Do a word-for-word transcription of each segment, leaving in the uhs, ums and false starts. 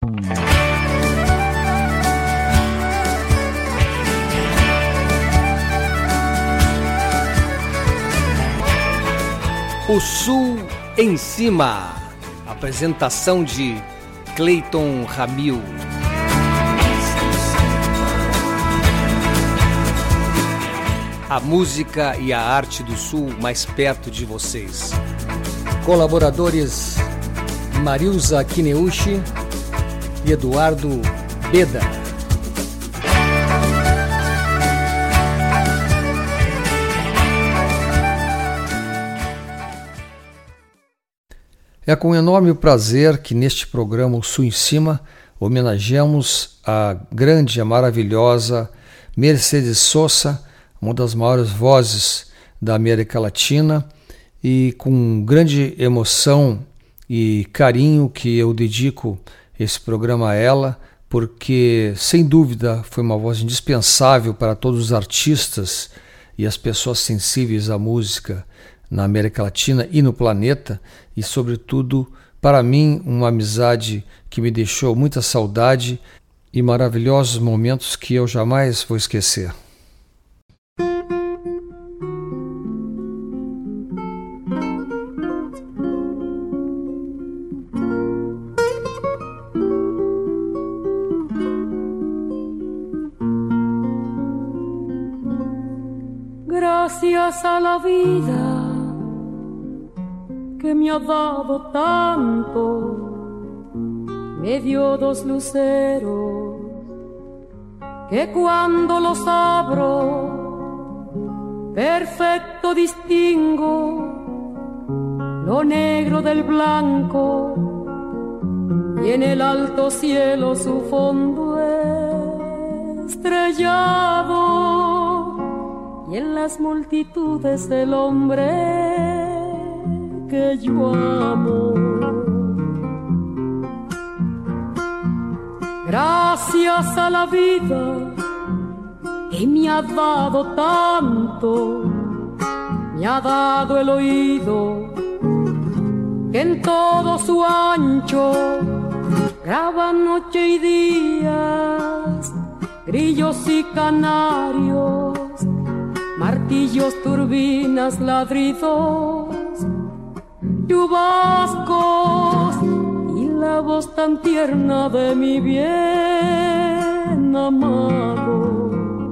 O Sul em Cima. Apresentação de Cleiton Ramil. A música e a arte do Sul mais perto de vocês. Colaboradores Marilza Kineuchi e Eduardo Beda. É com enorme prazer que neste programa O Sul em Cima homenageamos a grande, a maravilhosa Mercedes Sosa, uma das maiores vozes da América Latina, e com grande emoção e carinho que eu dedico esse programa a ela, porque sem dúvida foi uma voz indispensável para todos os artistas e as pessoas sensíveis à música na América Latina e no planeta, e sobretudo para mim uma amizade que me deixou muita saudade e maravilhosos momentos que eu jamais vou esquecer. Gracias a la vida que me ha dado tanto, me dio dos luceros que cuando los abro perfecto distingo lo negro del blanco y en el alto cielo su fondo estrellado y en las multitudes el hombre que yo amo. Gracias a la vida que me ha dado tanto, me ha dado el oído que en todo su ancho graba noche y días, grillos y canarios, martillos, turbinas, ladridos, chubascos y la voz tan tierna de mi bien amado.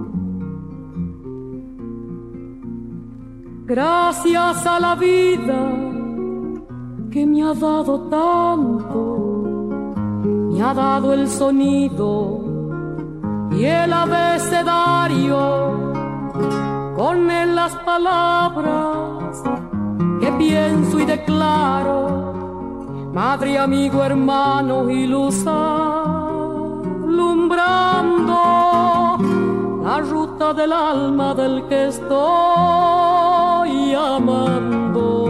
Gracias a la vida que me ha dado tanto, me ha dado el sonido y el abecedario, con él las palabras que pienso y declaro, madre, amigo, hermano y luz alumbrando la ruta del alma del que estoy amando.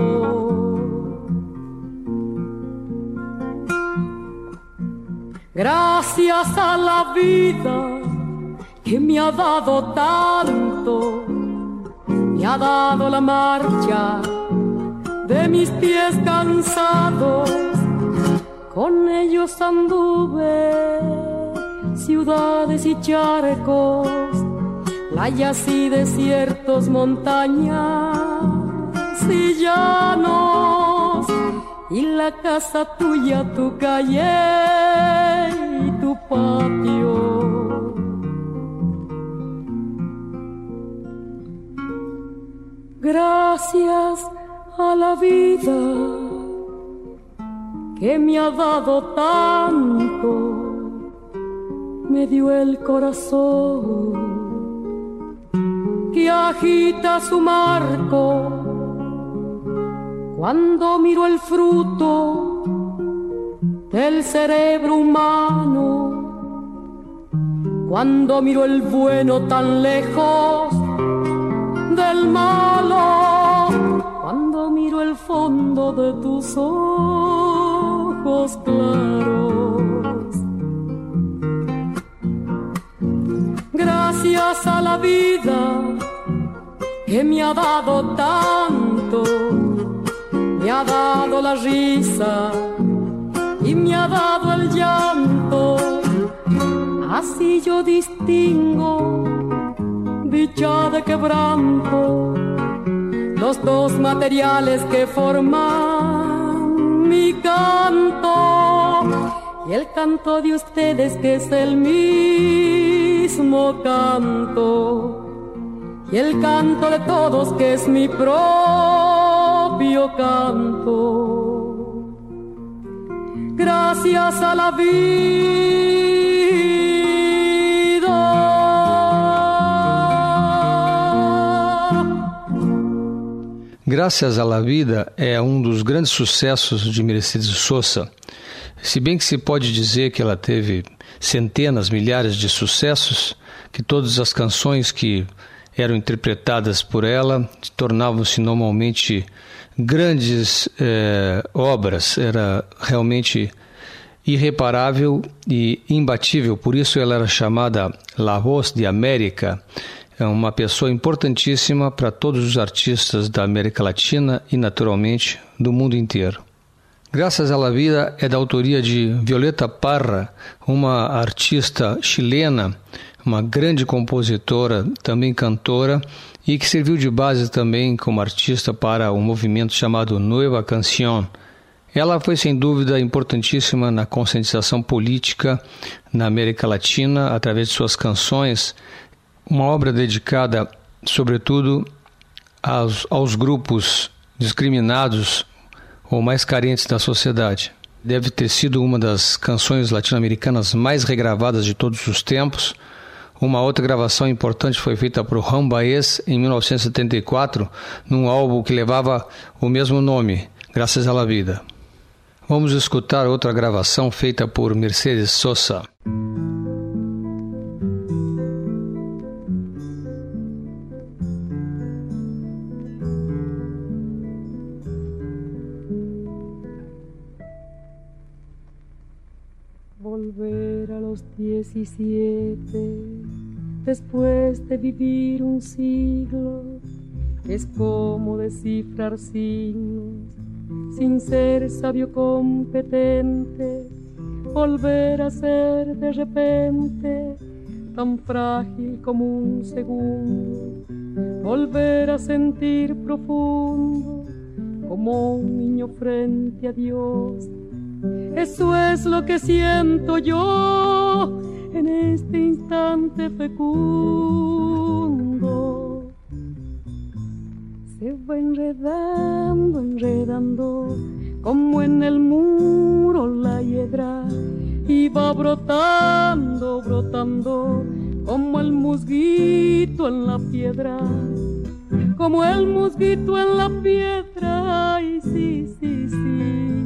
Gracias a la vida que me ha dado tanto, me ha dado la marcha de mis pies cansados, con ellos anduve ciudades y charcos, playas y desiertos, montañas y llanos, y la casa tuya, tu calle y tu patio. Gracias a la vida que me ha dado tanto, me dio el corazón que agita su marco cuando miro el fruto del cerebro humano, cuando miro el bueno tan lejos del malo, cuando miro el fondo de tus ojos claros. Gracias a la vida que me ha dado tanto, me ha dado la risa y me ha dado el llanto, así yo distingo dicha de quebranto, los dos materiales que forman mi canto, y el canto de ustedes que es el mismo canto, y el canto de todos que es mi propio canto. Gracias a la vida, Graças à la Vida é um dos grandes sucessos de Mercedes Sosa. Se bem que se pode dizer que ela teve centenas, milhares de sucessos, que todas as canções que eram interpretadas por ela tornavam-se normalmente grandes eh, obras. Era realmente irreparável e imbatível, por isso ela era chamada La Voz de América. É uma pessoa importantíssima para todos os artistas da América Latina e, naturalmente, do mundo inteiro. Graças à la Vida é da autoria de Violeta Parra, uma artista chilena, uma grande compositora, também cantora, e que serviu de base também como artista para um movimento chamado Nueva Canción. Ela foi, sem dúvida, importantíssima na conscientização política na América Latina, através de suas canções, uma obra dedicada, sobretudo, aos, aos grupos discriminados ou mais carentes da sociedade. Deve ter sido uma das canções latino-americanas mais regravadas de todos os tempos. Uma outra gravação importante foi feita por Juan Baez em mil novecentos e setenta e quatro, num álbum que levava o mesmo nome, Graças à la Vida. Vamos escutar outra gravação feita por Mercedes Sosa. Volver a los diecisiete, después de vivir un siglo, es como descifrar signos, sin ser sabio competente, volver a ser de repente tan frágil como un segundo, volver a sentir profundo como un niño frente a Dios. Eso es lo que siento yo en este instante fecundo. Se va enredando, enredando, como en el muro la hiedra, y va brotando, brotando, como el musguito en la piedra, como el musguito en la piedra, ay, sí, sí, sí.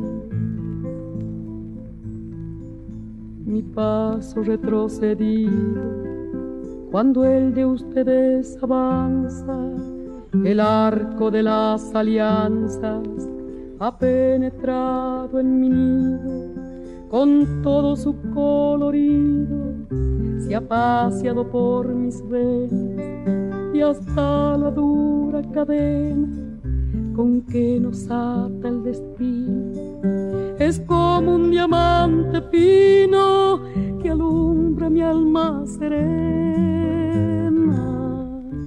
Mi paso retrocedido, cuando el de ustedes avanza, el arco de las alianzas ha penetrado en mi nido, con todo su colorido, se ha paseado por mis venas y hasta la dura cadena con que nos ata el destino. Es como un diamante fino que alumbra mi alma serena.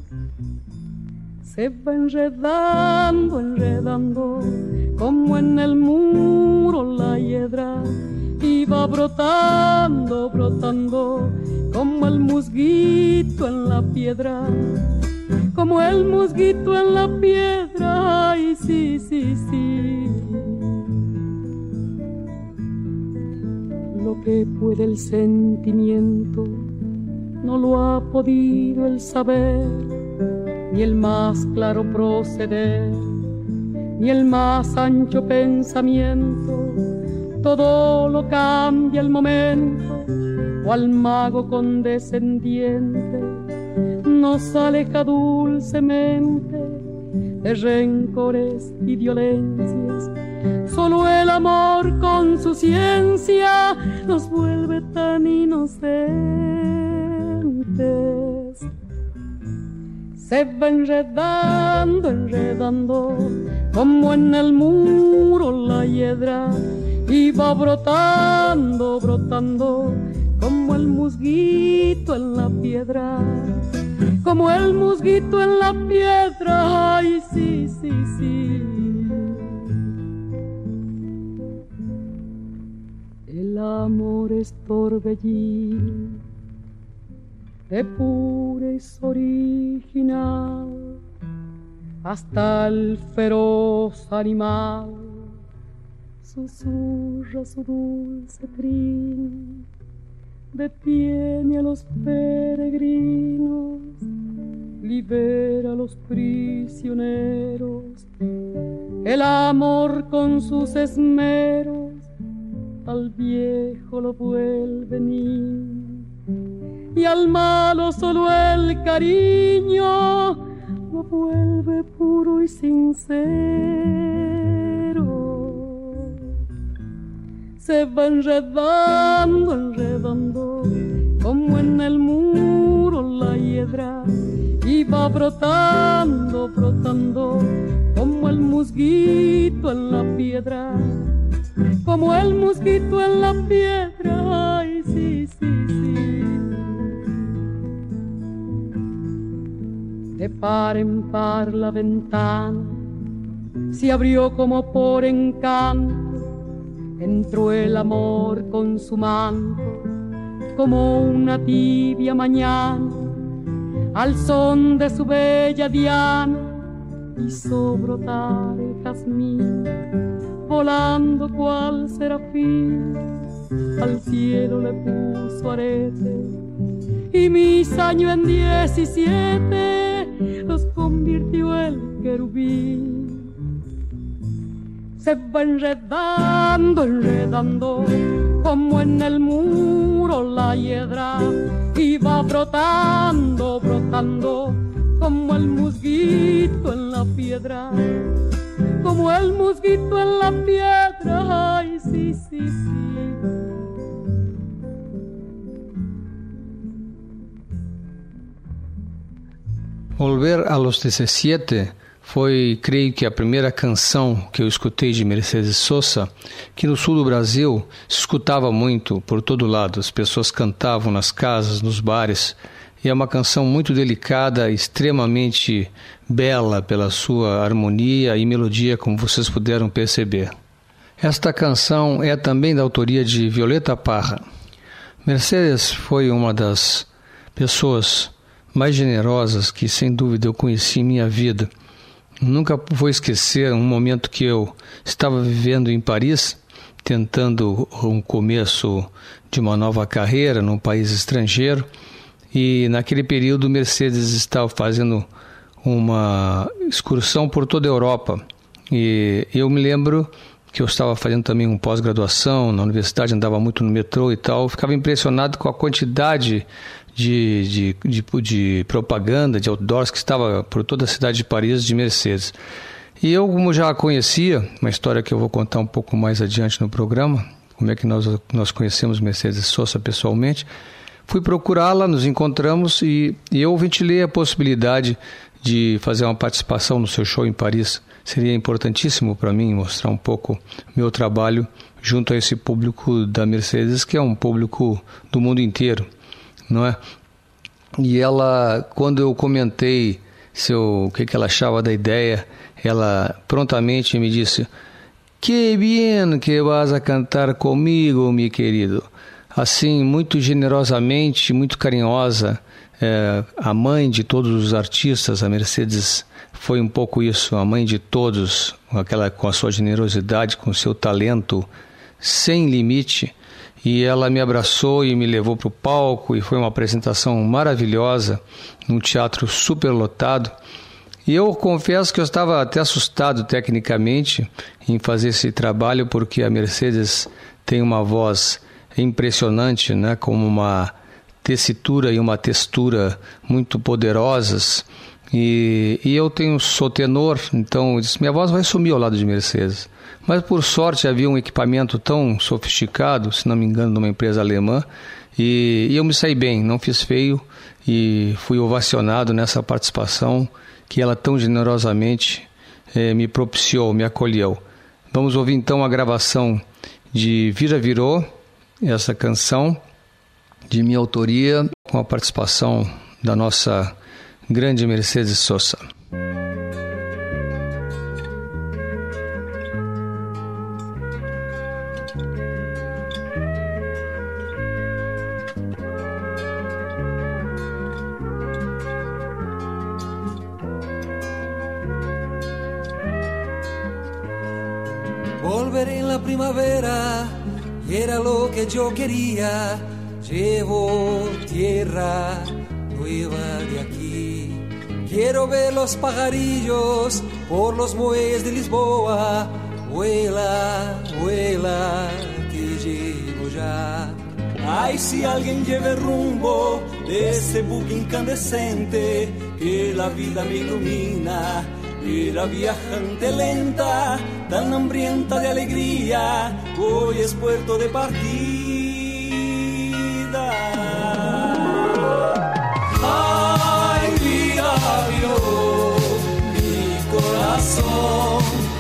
Se va enredando, enredando, como en el muro la hiedra, y va brotando, brotando, como el musguito en la piedra, como el musguito en la piedra, ay, sí, sí, sí. Lo que puede el sentimiento no lo ha podido el saber, ni el más claro proceder, ni el más ancho pensamiento. Todo lo cambia el momento, o al mago condescendiente nos aleja dulcemente de rencores y violencias. Solo el amor con su ciencia nos vuelve tan inocentes. Se va enredando, enredando, como en el muro la hiedra, y va brotando, brotando como el musguito en la piedra, como el musguito en la piedra, ay sí, sí, sí. El amor es torbellino de pureza original, hasta el feroz animal susurra su dulce trino, detiene a los peregrinos, libera a los prisioneros, el amor con sus esmeros al viejo lo vuelve niño, y al malo solo el cariño lo vuelve puro y sincero. Se va enredando, enredando como en el muro la hiedra, y va brotando, brotando como el musguito en la piedra, como el mosquito en la piedra, ay sí, sí, sí. De par en par la ventana se abrió como por encanto, entró el amor con su manto, como una tibia mañana, al son de su bella diana, hizo brotar el jazmín, volando cual serafín, al cielo le puso arete, y mis años en diecisiete los convirtió el querubín. Se va enredando, enredando como en el muro la hiedra, y va brotando, brotando como el musguito en la piedra, como el musguito en la piedra, ay sí, sí, sí. Volver a los dezessete foi, creio que, a primeira canção que eu escutei de Mercedes Sosa, que no sul do Brasil se escutava muito por todo lado. As pessoas cantavam nas casas, nos bares, e é uma canção muito delicada, extremamente bela pela sua harmonia e melodia, como vocês puderam perceber. Esta canção é também da autoria de Violeta Parra. Mercedes foi uma das pessoas mais generosas que, sem dúvida, eu conheci em minha vida. Nunca vou esquecer um momento que eu estava vivendo em Paris, tentando um começo de uma nova carreira num país estrangeiro, e naquele período Mercedes estava fazendo uma excursão por toda a Europa, e eu me lembro que eu estava fazendo também um pós-graduação na universidade, andava muito no metrô e tal, ficava impressionado com a quantidade de, de, de, de propaganda, de outdoors que estava por toda a cidade de Paris de Mercedes. E eu, como já a conhecia, uma história que eu vou contar um pouco mais adiante no programa, como é que nós, nós conhecemos Mercedes Sosa pessoalmente, fui procurá-la, nos encontramos e, e eu ventilei a possibilidade de fazer uma participação no seu show em Paris. Seria importantíssimo para mim mostrar um pouco meu trabalho junto a esse público da Mercedes, que é um público do mundo inteiro, não é? E ela, quando eu comentei se eu, o que, que ela achava da ideia, ela prontamente me disse: "Que bien que vas a cantar comigo, meu querido." Assim, muito generosamente, muito carinhosa, é, a mãe de todos os artistas, a Mercedes foi um pouco isso, a mãe de todos, aquela, com a sua generosidade, com o seu talento sem limite. E ela me abraçou e me levou para o palco, e foi uma apresentação maravilhosa, num teatro super lotado. E eu confesso que eu estava até assustado tecnicamente em fazer esse trabalho, porque a Mercedes tem uma voz impressionante, né, com uma tessitura e uma textura muito poderosas. E, e eu tenho, sou tenor, então eu disse, minha voz vai sumir ao lado de Mercedes. Mas por sorte havia um equipamento tão sofisticado, se não me engano, de uma empresa alemã, e, e eu me saí bem, não fiz feio, e fui ovacionado nessa participação que ela tão generosamente eh, me propiciou, me acolheu. Vamos ouvir então a gravação de Vira Virou, essa canção de minha autoria, com a participação da nossa grande Mercedes Sosa. Volver en la primavera era lo que yo quería. Llevo tierra nueva de aquí. Quiero ver los pajarillos por los muelles de Lisboa. Vuela, vuela, que llego ya. Ay, si alguien lleva el rumbo de ese buque incandescente, que la vida me ilumina. Era viajante lenta, tan hambrienta de alegría, hoy es puerto de partida. Ay, mira, vio mi corazón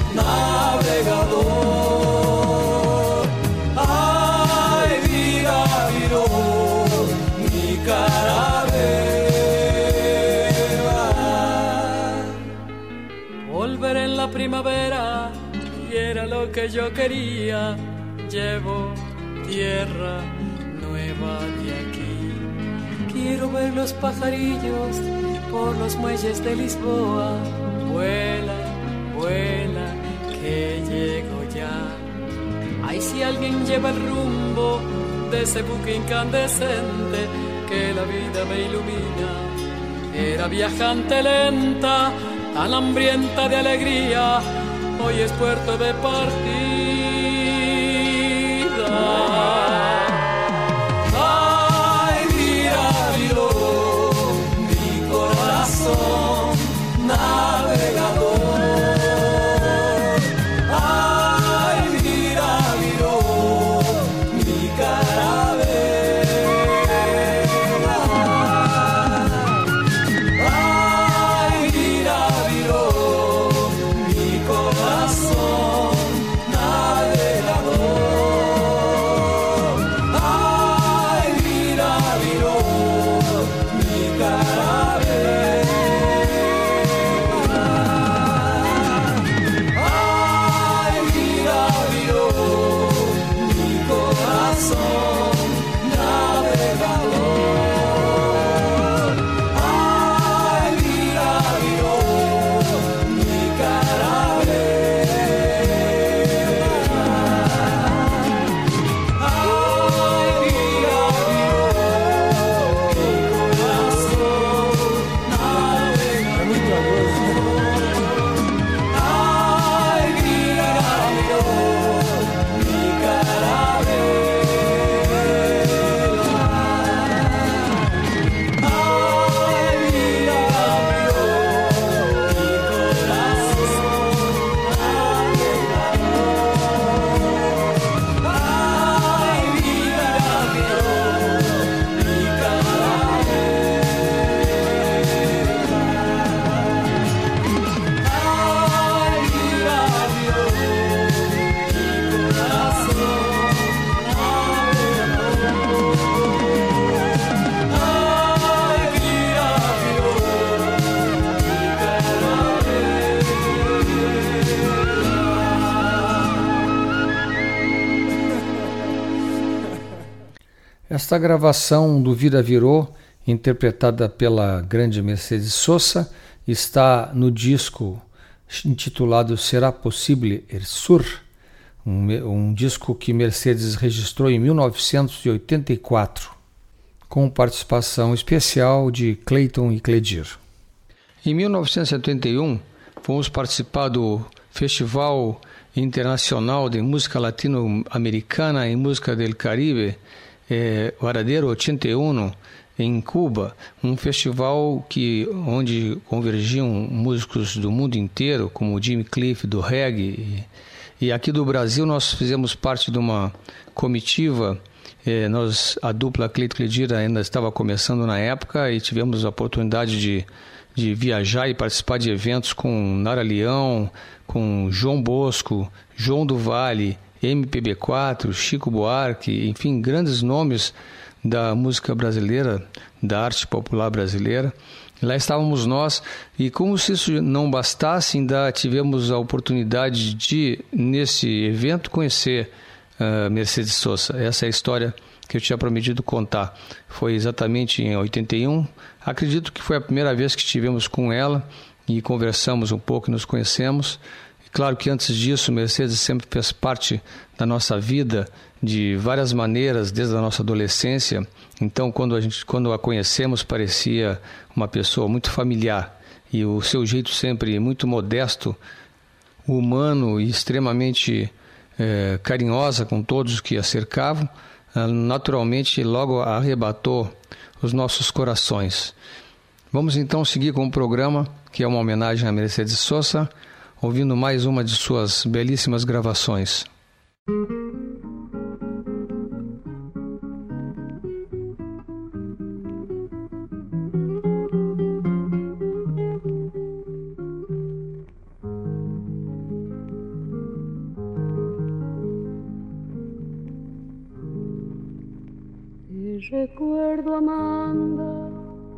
navegador. Ay, mira, vio mi caravela. Volver en la primavera y era lo que yo quería. Llevo tierra nueva de aquí. Quiero ver los pajarillos por los muelles de Lisboa. Vuela, vuela, que llego ya. Ay, si alguien lleva el rumbo de ese buque incandescente, que la vida me ilumina. Era viajante lenta, tan hambrienta de alegría, hoy es puerto de partida. Ay, mira, vio mi corazón navegador. Ay, mira, vio mi caravela. Ay, mira, vio mi corazón navegador. Ay, mira, vio mi caravela. Ay, mira, vio mi corazón navegador. Ay, mira, vio mi caravela. Ay, mira, vio mi corazón navegador. Ay, mira, vio mi caravela. Ay, mira, vio mi corazón navegador. Ay, mira, vio mi Esta gravação do Vira Virou, interpretada pela grande Mercedes Sosa, está no disco intitulado Será Possível El Sur, um, um disco que Mercedes registrou em mil novecentos e oitenta e quatro, com participação especial de Clayton e Cledir. Em mil novecentos e setenta e um, fomos participar do Festival Internacional de Música Latino-Americana e Música del Caribe, eh, Varadero oitenta e um, em Cuba, um festival que, onde convergiam músicos do mundo inteiro, como o Jimmy Cliff do reggae. E, e aqui do Brasil nós fizemos parte de uma comitiva. Eh, nós, a dupla Cleito Cledir ainda estava começando na época e tivemos a oportunidade de, de viajar e participar de eventos com Nara Leão, com João Bosco, João do Vale, M P B quatro, Chico Buarque, enfim, grandes nomes da música brasileira, da arte popular brasileira. Lá estávamos nós, e como se isso não bastasse, ainda tivemos a oportunidade de, nesse evento, conhecer uh, Mercedes Sosa. Essa é a história que eu tinha prometido contar. Foi exatamente em oitenta e um. Acredito que foi a primeira vez que estivemos com ela e conversamos um pouco e nos conhecemos. E claro que antes disso, Mercedes sempre fez parte da nossa vida de várias maneiras, desde a nossa adolescência. Então, quando a gente, quando a conhecemos, parecia uma pessoa muito familiar, e o seu jeito sempre muito modesto, humano e extremamente é, carinhosa com todos que a cercavam, naturalmente logo arrebatou os nossos corações. Vamos então seguir com o programa, que é uma homenagem a Mercedes Sosa, ouvindo mais uma de suas belíssimas gravações. Recuerdo, Amanda,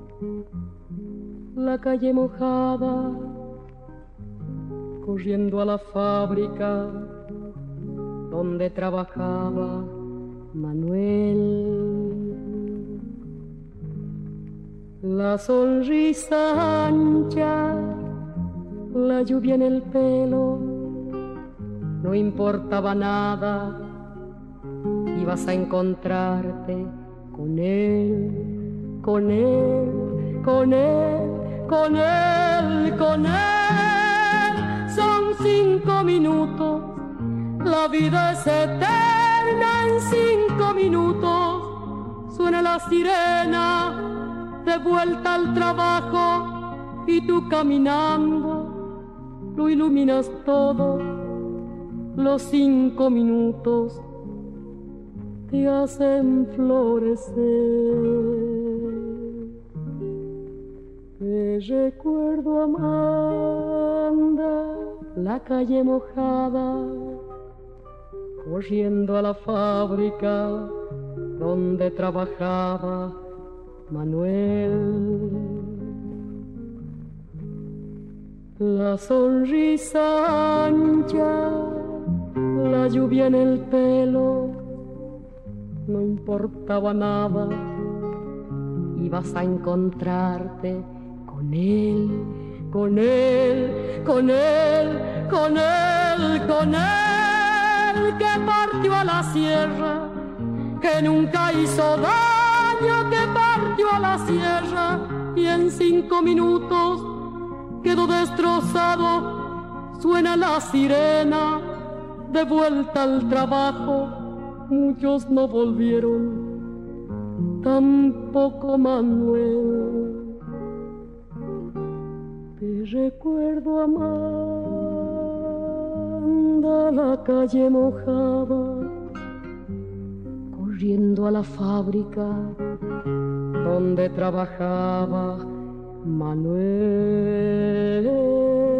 la calle mojada, corriendo a la fábrica donde trabajaba Manuel. La sonrisa ancha, la lluvia en el pelo, no importaba nada, ibas a encontrarte con él, con él, con él, con él, con él. Son cinco minutos, la vida es eterna en cinco minutos. Suena la sirena, de vuelta al trabajo, y tú caminando, lo iluminas todo. Los cinco minutos te hacen florecer. Te recuerdo, Amanda, la calle mojada, corriendo a la fábrica donde trabajaba Manuel. La sonrisa ancha, la lluvia en el pelo, no importaba nada, ibas a encontrarte con él, con él, con él, con él, con él, que partió a la sierra, que nunca hizo daño, que partió a la sierra y en cinco minutos quedó destrozado. Suena la sirena, de vuelta al trabajo. Muchos no volvieron, tampoco Manuel. Te recuerdo, Amanda, la calle mojada, corriendo a la fábrica donde trabajaba Manuel.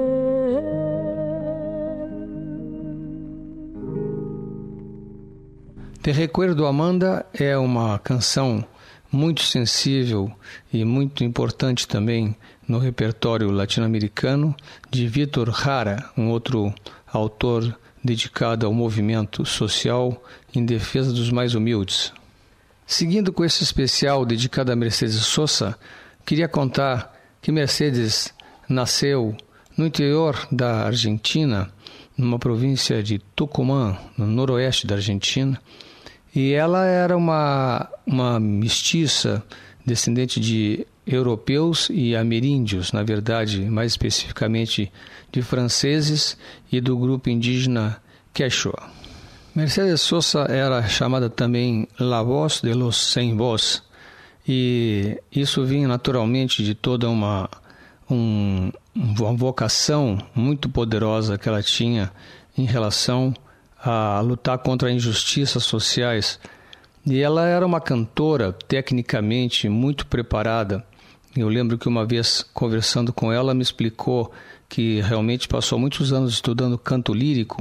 Te Recuerdo, Amanda é uma canção muito sensível e muito importante também no repertório latino-americano de Vítor Jara, um outro autor dedicado ao movimento social em defesa dos mais humildes. Seguindo com esse especial dedicado a Mercedes Sosa, queria contar que Mercedes nasceu no interior da Argentina, numa província de Tucumã, no noroeste da Argentina, e ela era uma, uma mestiça, descendente de europeus e ameríndios, na verdade, mais especificamente de franceses e do grupo indígena Quechua. Mercedes Sosa era chamada também La Voz de los Sem Voz, e isso vinha naturalmente de toda uma, um, uma vocação muito poderosa que ela tinha em relação a lutar contra injustiças sociais. E ela era uma cantora tecnicamente muito preparada. Eu lembro que uma vez conversando com ela, me explicou que realmente passou muitos anos estudando canto lírico.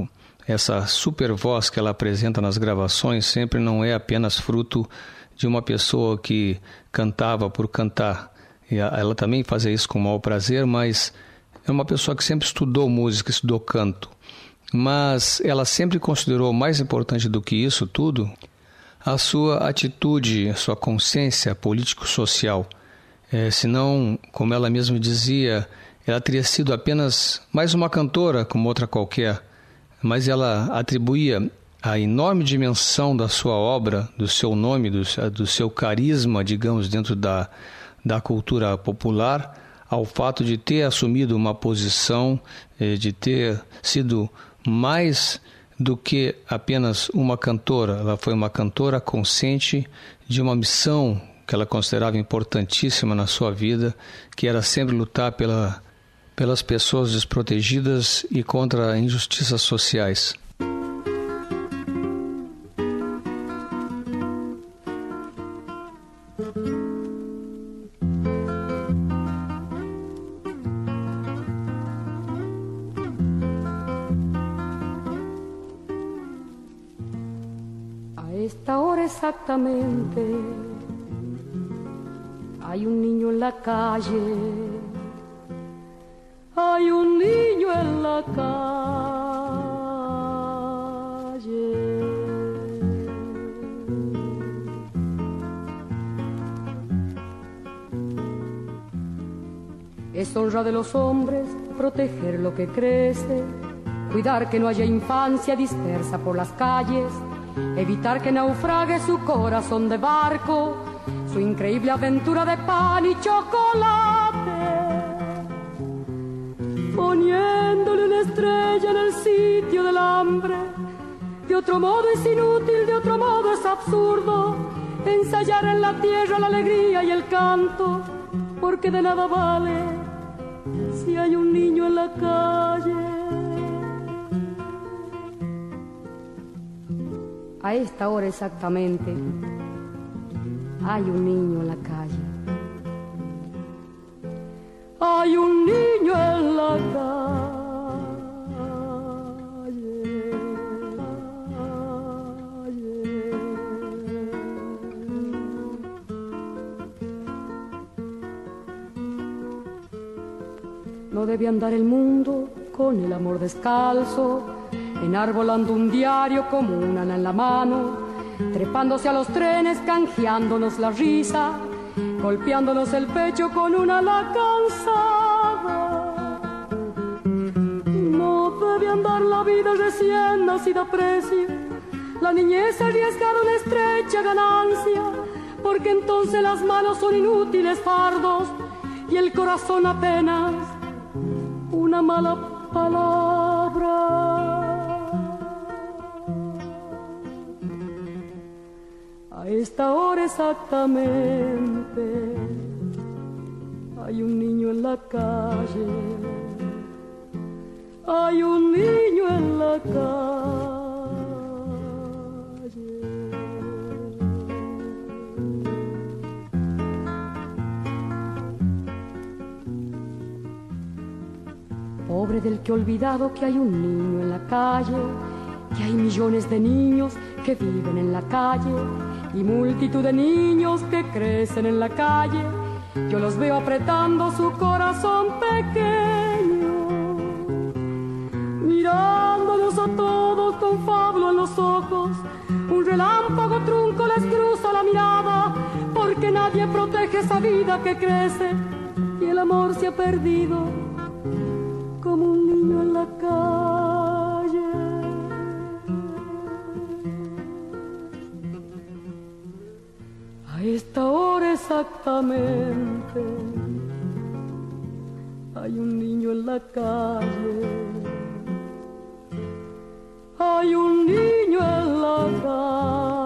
essa super voz que ela apresenta nas gravações sempre não é apenas fruto de uma pessoa que cantava por cantar. E ela também fazia isso com mau prazer, mas é uma pessoa que sempre estudou música, estudou canto. Mas ela sempre considerou mais importante do que isso tudo a sua atitude, a sua consciência político-social. É, senão, como ela mesma dizia, ela teria sido apenas mais uma cantora como outra qualquer. Mas ela atribuía a enorme dimensão da sua obra, do seu nome, do, do seu carisma, digamos, dentro da, da cultura popular, ao fato de ter assumido uma posição, de ter sido mais do que apenas uma cantora. Ela foi uma cantora consciente de uma missão que ela considerava importantíssima na sua vida, que era sempre lutar pela, pelas pessoas desprotegidas e contra injustiças sociais. Esta hora exactamente hay un niño en la calle, hay un niño en la calle. Es honra de los hombres proteger lo que crece, cuidar que no haya infancia dispersa por las calles, evitar que naufrague su corazón de barco, su increíble aventura de pan y chocolate, poniéndole una estrella en el sitio del hambre. De otro modo es inútil, de otro modo es absurdo ensayar en la tierra la alegría y el canto, porque de nada vale si hay un niño en la calle. A esta hora exactamente hay un niño en la calle. Hay un niño en la calle. No debe andar el mundo con el amor descalzo, enarbolando un diario como una ana en la mano, trepándose a los trenes, canjeándonos la risa, golpeándonos el pecho con una ala cansada. No debe andar la vida recién nacida a precio, la niñez arriesgar una estrecha ganancia, porque entonces las manos son inútiles fardos y el corazón apenas una mala palabra. A esta hora exactamente hay un niño en la calle, hay un niño en la calle. Pobre del que ha olvidado que hay un niño en la calle, que hay millones de niños que viven en la calle y multitud de niños que crecen en la calle. Yo los veo apretando su corazón pequeño, mirándolos a todos con fablo en los ojos. Un relámpago trunco les cruza la mirada, porque nadie protege esa vida que crece y el amor se ha perdido como un niño en la calle. A esta hora exactamente hay un niño en la calle, hay un niño en la calle.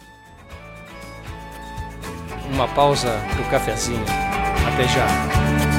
Uma pausa pro cafezinho. Até já.